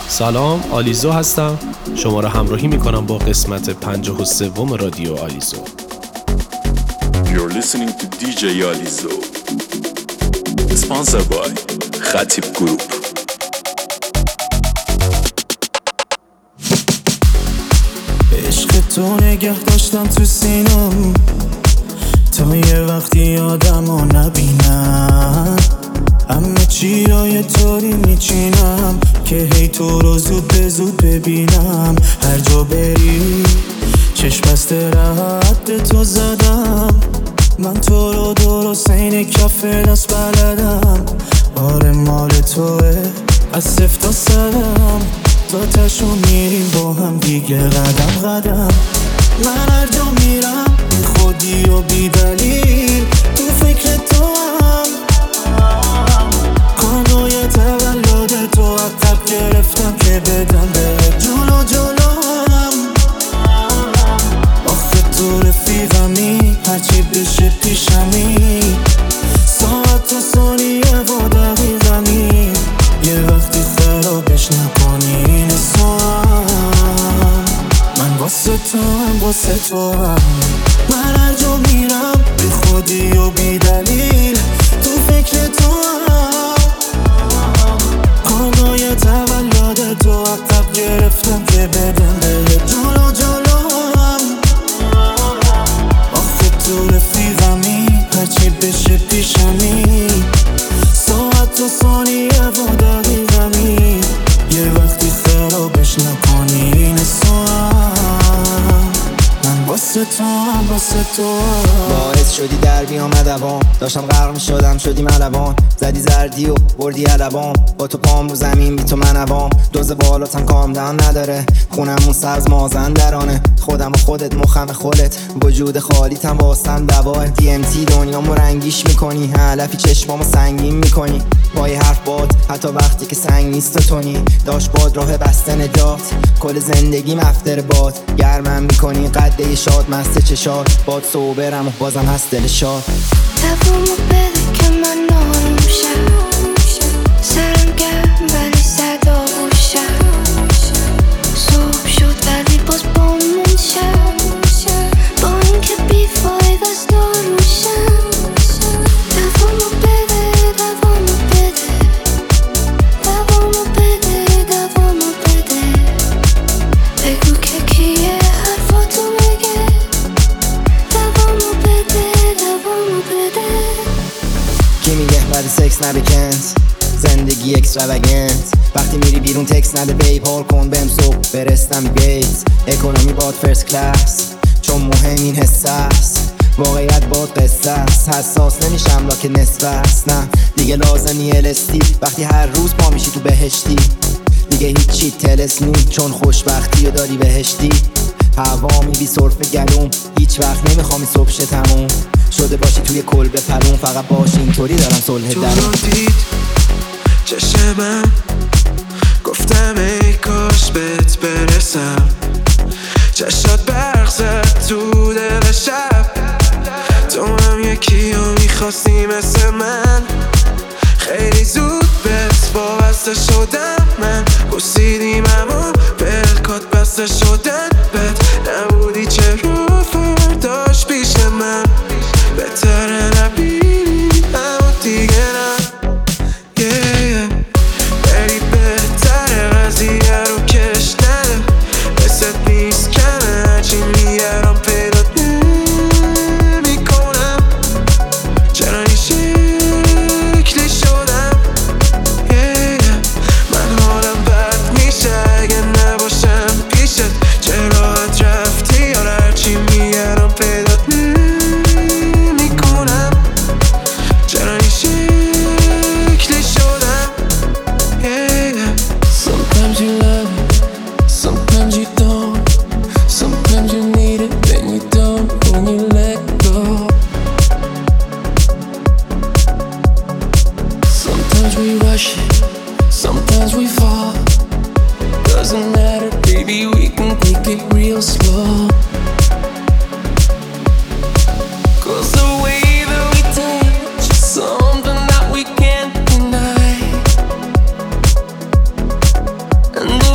سلام، آلیزو هستم. شما را همراهی میکنم با قسمت 53 رادیو آلیزو. You're listening to DJ Alizo. Sponsored by Khatib Group. عشق تو نگه داشتم تو سینم تا یه وقتی آدمو نبینم، همه چیای طوری میچینم که هی تو رو زود به زود ببینم. هر جا بری چشم بسته رد تو زدم، من تو رو درست این کف دست بلدم. آره مال توه از صفر تا صدم، تا تشو میریم با هم دیگه قدم قدم. من هر جا میرم بی خودی و بی دلیل تو فکر تو هم، کانوی تولد تو عقب گرفتم که بدم به جلو جلو هم. آخه تو رفیقمی هرچی بشه پیشمی، ساعت و ثانیه و دقیقمی، یه وقتی خرابش نکنی این سوام. من واسه تو هم من هر جا میرم بی خودی و بی دلیل تو فکر تو هم، کانوی تولد تو عقب گرفتم که بدم به جلو جلو هم. آخه تو رفیقمی هرچی بشه پیشمی، ساعت و ثانیه و دقیقمی، یه وقتی خرابش نکنی این سوام. من واسه تو باعث شدی در بیام ادوام، داشتم غرق میشدم شدی ملوان، زدی زردی و بردی علبام، با تو پام رو زمین بی تو منوام. دوز بالاتم کام دهن نداره، خونمون سبز مازندرانه، خودم و خودت مخم خودت، وجود خالیتم واسم دواه. DMT دنیامو رنگیش میکنی، علفی چشمامو سنگین میکنی، پای حرف باد حتی وقتی که سنگ نیست و تونی. داشت باد راه بسته نجات، کل زندگیم افتر باد، گرمم میکنی قده شاد مست چشات، باد صوبرم و بازم هست دل شاد. دوامو بده که من آروم شم، سرم گرم ولی صدا بوشم، صبح شد ولی باز بامون شم، با این که بی فاید از داروشم. دوامو بده بگو که کیه حرفاتو بگه. دوامو بده کی میگه بعد سکس نبکنز زندگی اکستراوگنت، وقتی میری بیرون تکس نده بیب، هول کن بهم صبح برستم بیت. اکونومی باد فرست کلاس چون مهم این حس است، واقعیت باد قصه است، حساس نمیشم لاکه نصف است. نه دیگه لازمی LSD وقتی هر روز پا میشی تو بهشتی، دیگه هیچی تلسنی چون خوشبختی و داری بهشتی. هوامی بی صرف گلوم هیچ وقت نمیخوام این صبح شه تموم شده باشی توی کلبه پلون، فقط باش اینطوری دارم صلح تو درم. رو دید چشمم گفتم ای کاش بهت برسم، چشات برق زد تو دل شب، تو هم یکی رو میخواستی مثل من، خیلی زود بهت وابسته شدم من، بوسیدیم اما بلکات بسته شدن بهت نبودی، چرا فرداش پیش من بهتره نبینی اما دیگه نه. بری بهتره قضیه رو کش نده، مثل نیست کمه هرچی میارم پیدات نمیکنم، چرا این شکلی شدم. من حالم بد میشه اگه نباشم پیشت، چه راحت رفتی یا هرچی میارم پیدات نمیکنم، چرا این شکلی شدم. Sometimes you love it, sometimes you don't, sometimes you need it, then you don't, when you let go. Sometimes we rush it, sometimes we fall, doesn't matter baby, we can take it real slow. Cause the way that we touch is something that we can't deny, and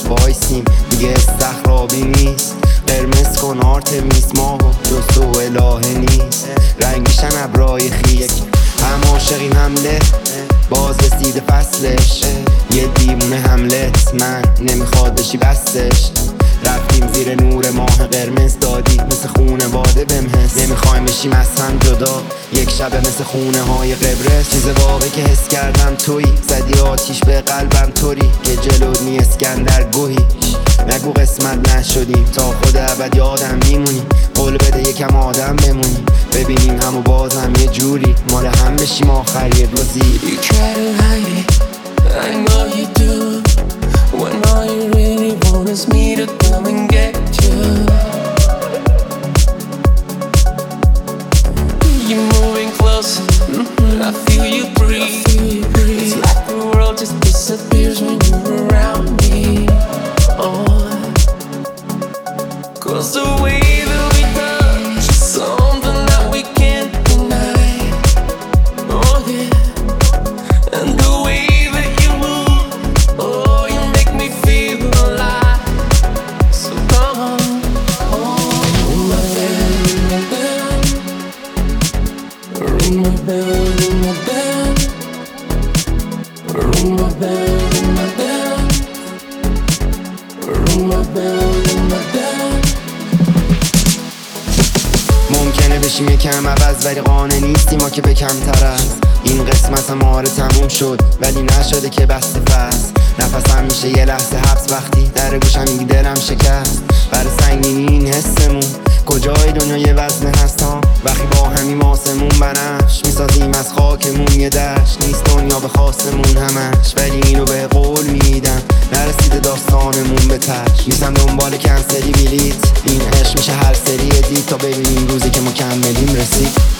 وایسیم دیگه استخرابی نیست. قرمز کن آرتمیس ماهو جز تو الهه نیست. رنگیشن ابرای خیس هم عاشقی حمله باز رسیده فصلش. یه دیوونه حملت من نمیخواد بشی بستش. رفتیم زیر نور ماه قرمز دادی مثل خونه واده بهم حس. نمیخوایم بشیم از هم جدا یک شبه مثل خونه های قبرس. چیز واقعی که حس کردم تویی زدی آتیش به قلبم طوری که جلود نی اسکندر گوهیش. نگو قسمت نشدیم تا خود ابد یادم میمونی. قول بده یکم آدم بمونی ببینیم همو بازم یه جوری مال هم بشیم آخر یه روزی. You try to hide it, I know you do, when all you really want is me to come and get you. You're moving closer, I feel you breathe. It's like the world just disappears when you're around me. Oh, 'cause the way that we touch is something that we can't deny. Oh yeah, and the way that you move, oh, you make me feel alive. So come on, ring my bell, ring my bell, ring my bell, ring my bell, ring my bell, ring my bell, ring my bell, ring my bell. ممکنه بشیم یکم عوض ولی قانع نیستیم ما که به کمتر است. این قسمت ما رو تموم شد ولی نشده که بسته فصل. نفسم میشه یه لحظه حبس وقتی در گوشم میگی دلم شکست. برای سنگینی این حسمون کجای دنیا یه وزن هست ها. وقتی با همیم آسمون بنفش میسازیم از خاکمون یه دشت. نیست دنیا به خواستمون همش ولی اینو به قول میدم نرسیده داستانمون به تش. نیستم دنبال کنسلی بلیت این عشق میشه هر سری ادیت تا ببینیم روزی که مکملیم رسید.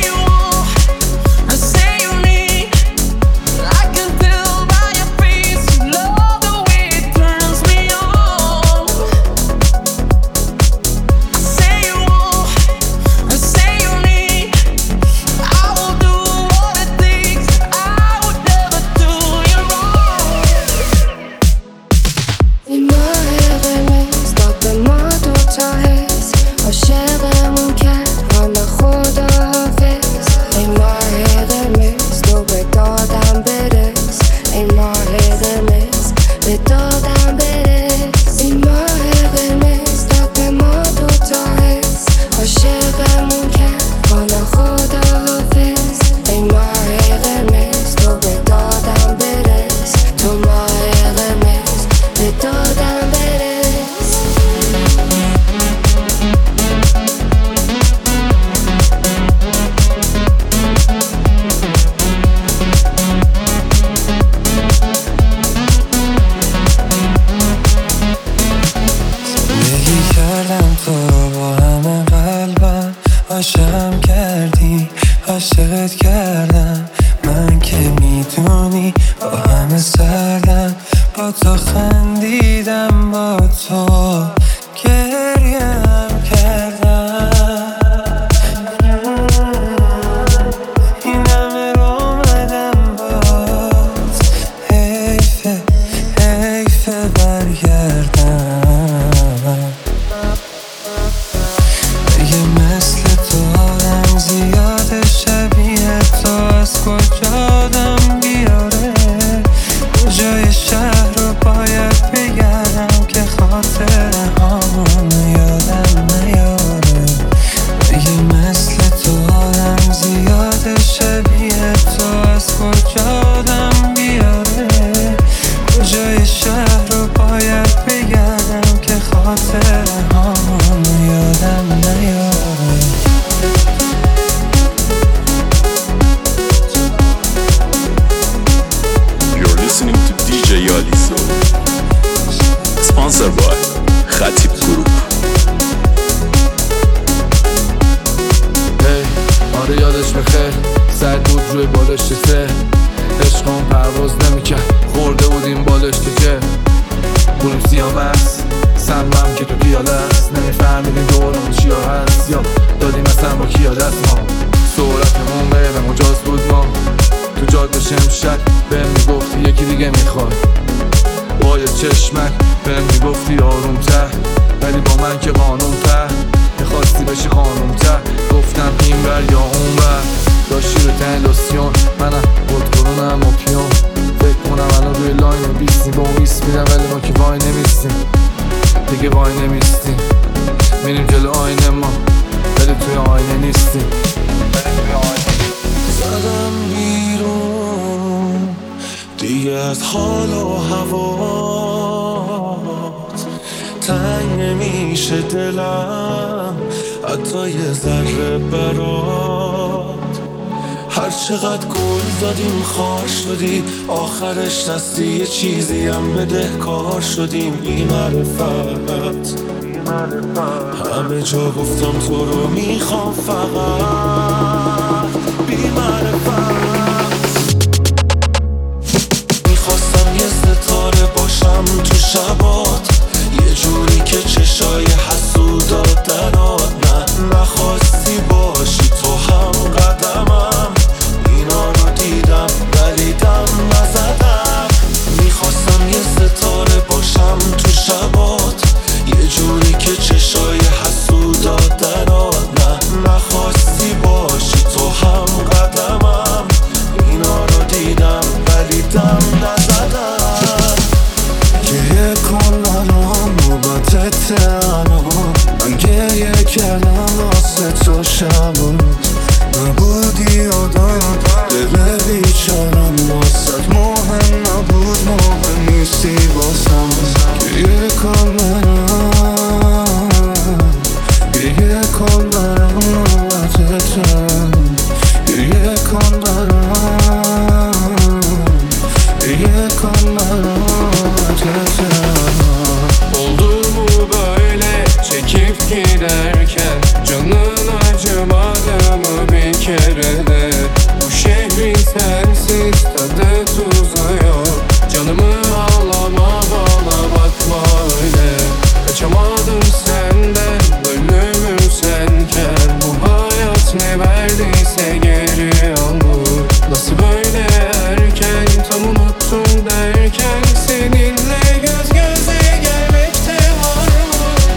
عاشقمون کرد حالا خداحافظ. ای ماه قرمز تو به دادم برس. ای ماه قرمز به دادم برس. ای ماه قرمز داد به ما دوتا حس. عاشقمون کرد حالا خداحافظ. ای ماه قرمز تو به دادم برس. تو ماه قرمز به دادم برس. عاشقم کردی عاشقت کردم من که میدونی با همه سردم. با تو خندیدم با تو گریم کردم. این همه رو اومدم باز حیفه حیفه برگردم. زیاد شبیه تو از کجا آدم بیاره. کجای شهر رو باید بگردم که خاطر هامون یادم نیاره. یه مثل تو آدم زیاد شبیه تو از کجا آدم بیاره. کجای شهر رو باید بگردم که خاطر هامون یادم نیاره. Listening to DJ Alizo. Sponsored by Khatib Group. Hey, آره یادش بخیر سرد بود روی بالشت سه. عشقم پرواز نمیکرد خورده بودیم بالشت که بونیم سیامست سمم که تو پیاده است. نمیفهمیدیم دورمون چیا هست یا دادیم اصلا با کیا دست ما. سرعتمون به مجاز بود ما تو جاده شمشک بهم میگفتی یکی دیگه میخواد. با یه چشمک بهم میگفتی آروم‌تر، ولی با من که قانون ته میخواستی بشی خانوم ته. گفتم این بر یا اون بر، داشتی رو تنداسیون منم بودکرونم و پیون. فکر کنم الان روی لاین 20 با اون 20 میدم، ولی ما که وای نمیستیم دیگه، وای نمیستیم. میریم جلو آینه ما ولی توی آینه نیستیم. زدم بیرون دیگه از حال و هوات، تنگ نمیشه دلم حتی یه ذره برات. هر چقدر گل دادیم خار شدی، آخرش دستی یه چیزی هم بدهکار شدیم. بی معرفت همه جا گفتم تو رو میخوام فقط. بی معرفت میخواستم یه ستاره باشم تو شبات، یه جوری که چشای حسودات درات. نه نخواستی باشی تو هم قدمم، اینا رو دیدم ولی دم نزدم. میخواستم یه ستاره باشم تو شبات، یه جوری که چشای حسودات درات. نه نخواستی باشی تو هم قدمم، اینا رو دیدم ولی دم نزدم. گریه کن الان نوبتت الان، من گریه کردم واسه تو شبون نبودی یادم. دل بیچارم واسه مهم نبود، مهم نیستی باسم. گریه کن برم، گریه کن برم نوبتتم. گریه کن برم، گریه کن برم نوبتتم. Oldu mu böyle çekip giderken, canın acımadı mı bir kere de? Bu şehrin sensiz tadı tuzu yok, canımı ağlama bana bakma öyle. Kaçamadım senden, ölümüm senken, bu hayat ne verdiyse geri alır. Nasıl böyle erken, tam unuttum derken, seninle göz göze gelmekte var mı?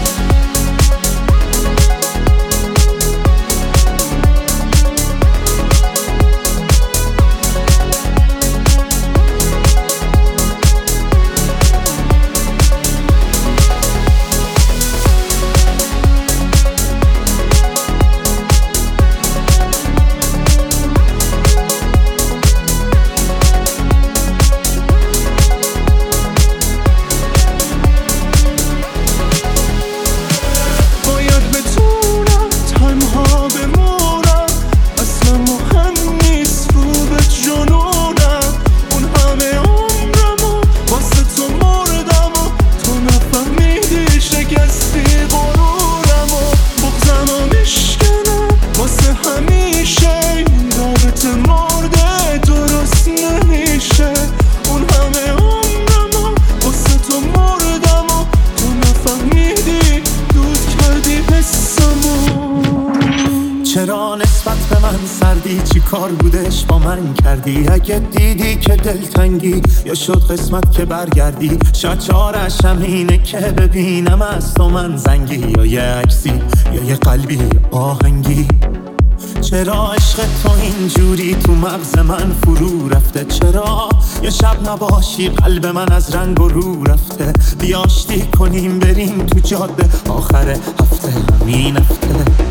باید بتونم تنها بمونم، اصلا مهم نیست رو به جنونم. اون همه عمرمو واسه تو مردم و تو نفهمیدی شکستی غرورمو. بغضمو میشکنم واسه همیشه، این رابطه مرده درست نمیشه. اون همه عمرمو واسه تو مردم و تو نفهمیدی دود کردی حسمو. چرا نسبت به من سردی؟ چی کار بودش با من کردی؟ اگه دیدی که دلتنگی یا شد قسمت که برگردی، شاید چارش همینه که ببینم از تو من زنگی، یا یه عکسی یا یه قلبی آهنگی. چرا عشق تو اینجوری تو مغز من فرو رفته؟ چرا یه شب نباشی قلب من از رنگ و رو رفته؟ بیا آشتی کنیم بریم تو جاده آخر هفته، همین هفته.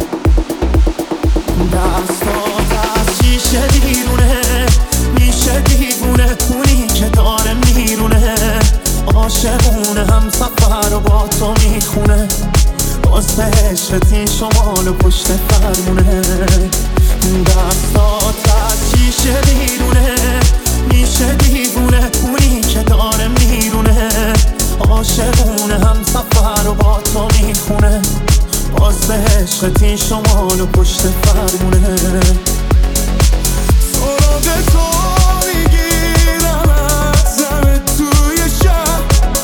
دستات از شیشه بیرونه، میشه دیوونه اونی که داره میرونه. عاشقونه هم سفر و با تو میخونه، باز به عشقت این شمال و پشت فرمونه. دستات از شیشه بیرونه، میشه دیوونه اونی که داره میرونه. عاشقونه هم سفر و با تو میخونه، باز به عشقت این شمال و پشت فرمونه. سراغ تو میگیرم از همه توی شهر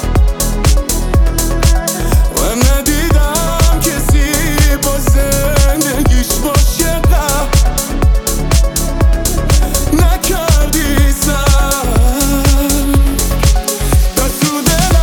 و ندیدم کسی با زندگیش باشه قهر. نکردی سر دست رو دلم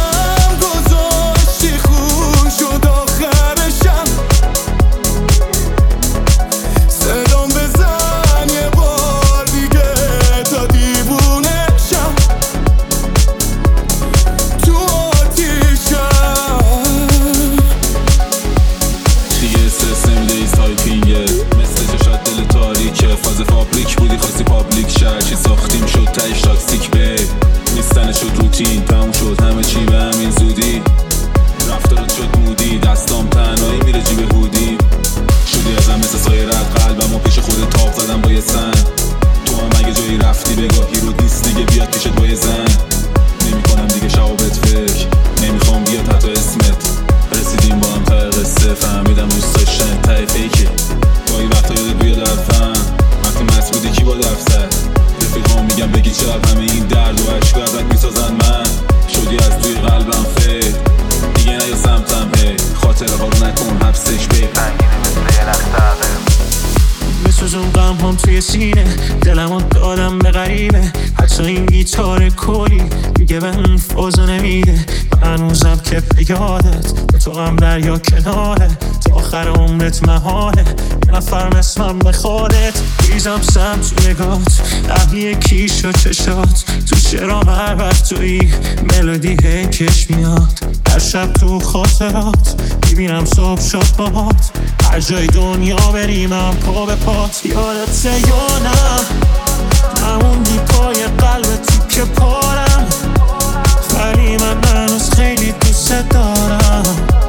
سن. تو هم اگه جایی رفتی بگاهی رو نیست دیگه بیاد پیشت با یه زن. نمی‌کنم دیگه شعبت فکر، نمیخوام بیاد حتی اسمت. رسیدیم با هم تا قصه، فهمیدم دوست داشتن ته فیکه. گاهی وقتا یادت بیاد رفتم وقتی مسئولی کی با دفتر. رفیقام میگم بگی چقدر همه این درد و عشق ازت میسازن. من شدی از توی قلبم فید دیگه نیا سمتم. هی خاطره ها رو نکن حبسش بی پنگینه مثل یه نختقه. میسوزون غم هم توی سینه، دلمو دادم به غریبه. حتی این گیتار کلی میگه به اون فازو نمیده. هنوزم که به یادت به تو غم دریا کناره. تا آخر عمرت محاله یه نفر مثلم بخوادت. ریزم سم تو نگات اهلی کیش و چشات. تو شرام هر وقت توی ملودی کش میاد. در شب تو خاطرات میبینم صبح شد باهات. هر جای دنیا بریم من پا به پات. یادت یا نه نموندی پای قلب تو که پارم. ولی من هنوز خیلی دوست دارم.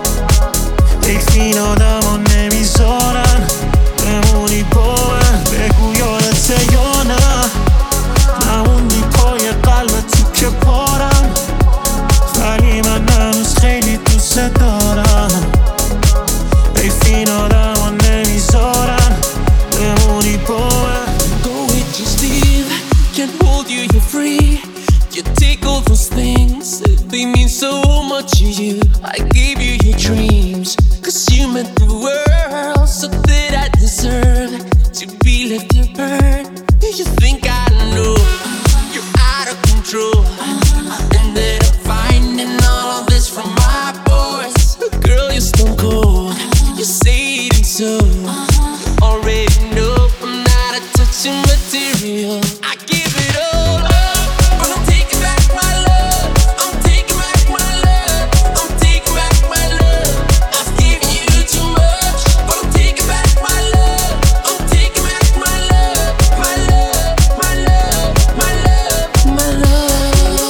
حیف این آدم ها نمیذارن بمونی با من. بگو یادت یا نه نموندی پای قلب تو که پارم. ولی من هنوز خیلی دوست دارم. حیف این آدم ها نمیذارن بمونی با من. Go with you, Steve. Can't hold you, you're free. You take all those things, they mean so much to you. I gave you your dreams, cause you meant the world. So that I deserve to be left to burn. You think I know you're out of control, and that I'm finding all of this from my boys. Girl, you're stone cold, you say it ain't so. Already know I'm not a touching material. I give it all up, but I'm taking back my love. I'm taking back my love. I'm taking back my love. I've given you too much, but I'm taking back my love. I'm taking back my love, my love, my love, my love, my love.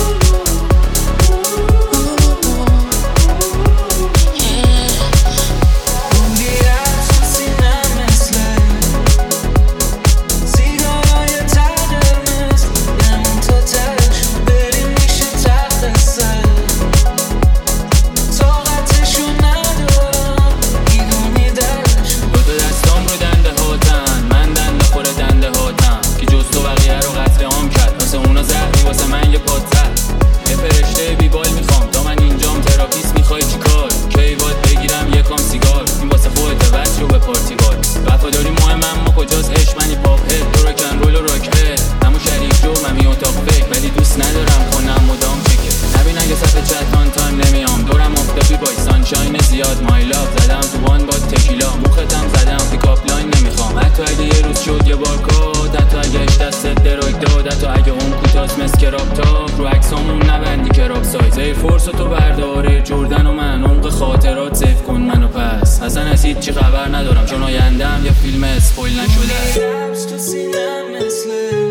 Un día sin مثل سیگارای تقدمت نمون تا ترشو بریم میشه تخت سر. طاقتشو ندارم میدونی درشو. دو دستام رو دنده هاتن، من دنده خور دنده هاتم. که جز تو بقیه رو قطره عام کرد. واسه اونا زهری واسه من یه پادزر. یه فرشته بیبال میخوام تا من اینجام. تراپیست میخوای چی کار؟ کی باید بگیرم یکم سیگار. این واسه خودت وقت رو به پارتی بار. وفاداری مهم اما کجاست عشق؟ منی پاپ هد تو راکن رول و راک هد. همون شریک جو ممی اتاق فکر ولی دوست ندارم کنم مدام چکه. نبین اگه صفحه چت آن تایم نمیام. دورم آفتابی بای سانشاین زیاد. مای لاف زدم تو وان با تکیلا. موختم زدم پیکاپ لاین نمیخوام. حتی اگه یه روز شد یه بار کد. حتی اگه اش دستت دراگ داد. حتی اگه اون کوتاست مثل کراب تاپ. رو عکسامون نبندی کراب سایز. ای فرص تو برداره جردن و من. عمق خاطرات سیف کن منو پس. اصلا از هیچ چی خبر ندارم چون آیندم یه فیلم اسپویل نشده. تو سینم مثل